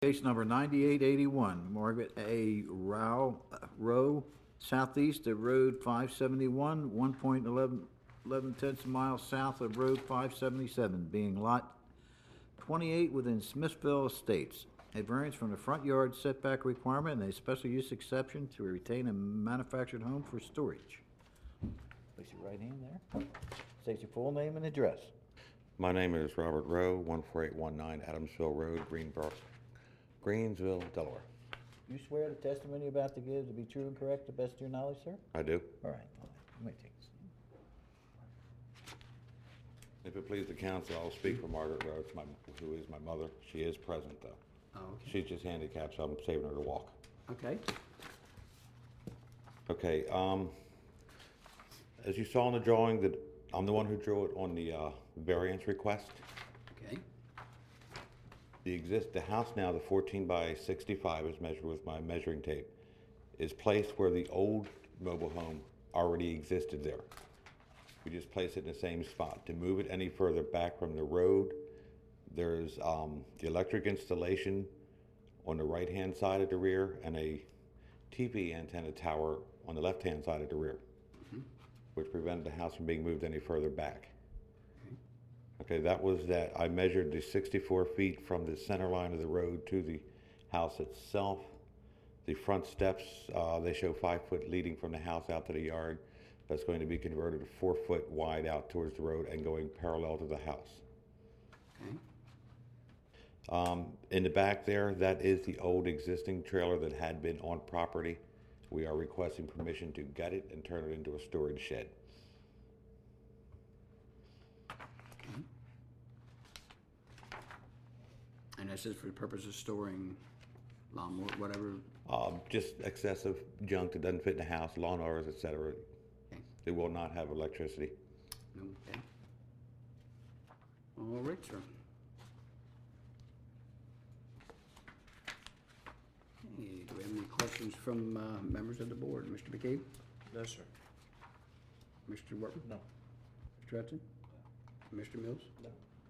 Case number 9881, Margaret A. Rowe, southeast of Road 571, 1.11 miles south of Road 577, being Lot 28 within Smithville Estates. A variance from the front yard setback requirement and a special use exception to retain a manufactured home for storage. Place your right hand there. State your full name and address. My name is Robert Rowe, 14819 Adamsville Road, Greensville, Delaware. You swear the testimony you're about to give to be true and correct to the best of your knowledge, sir? I do. All right. Let me take this. If it pleases the council, I'll speak for Margaret Rowe, who is my mother. She is present, though. Oh, okay. She's just handicapped, so I'm saving her to walk. Okay. Okay, as you saw in the drawing, that I'm the one who drew it on the variance request. Okay. The house now, the 14 by 65 is measured with my measuring tape, is placed where the old mobile home already existed there. We just place it in the same spot. To move it any further back from the road, there's the electric installation on the right-hand side of the rear and a TV antenna tower on the left-hand side of the rear, which prevented the house from being moved any further back. Okay, that was that. I measured the 64 feet from the center line of the road to the house itself. The front steps, they show 5 foot leading from the house out to the yard. That's going to be converted to 4 foot wide out towards the road and going parallel to the house. Okay. In the back there, that is the old existing trailer that had been on property. We are requesting permission to gut it and turn it into a storage shed. And this is for the purpose of storing lawnmower, whatever. Just excessive junk that doesn't fit in the house, lawnmowers, etc. Okay. It will not have electricity. Okay. All right, sir. Okay, do we have any questions from members of the board? Mr. McCabe? No, sir. Mr. Workman? No. Mr. Hudson? Mr. Mills? No.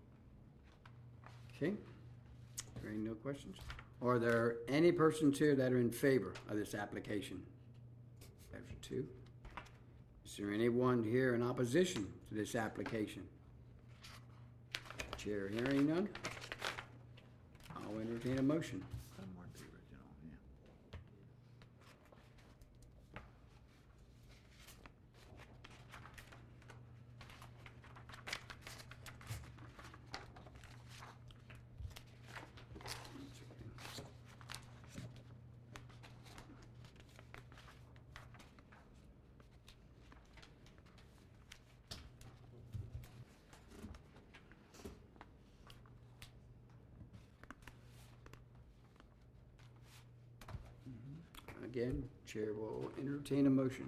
Okay. There ain't no questions. Are there any persons here that are in favor of this application? There's 2. Is there anyone here in opposition to this application? Chair hearing none. I'll entertain a motion. Some weren't the original, yeah. Again, chair will entertain a motion.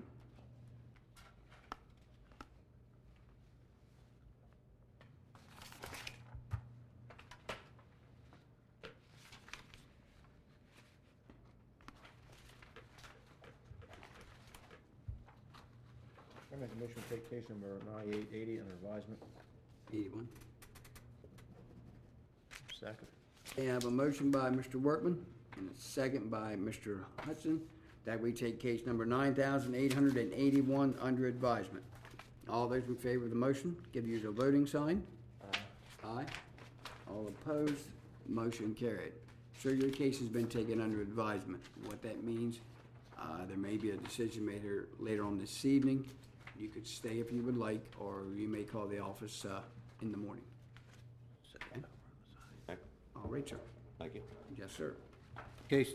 I make a motion to take case number 9880 under advisement. 81. Second. I have a motion by Mr. Workman and a second by Mr. Hudson that we take case number 9881 under advisement. All those in favor of the motion, give your voting sign. Aye. All opposed, motion carried. Sir, your case has been taken under advisement. What that means, there may be a decision made here later on this evening. You could stay if you would like, or you may call the office in the morning. Okay? Okay. All right, sir. Thank you. Yes, sir. Case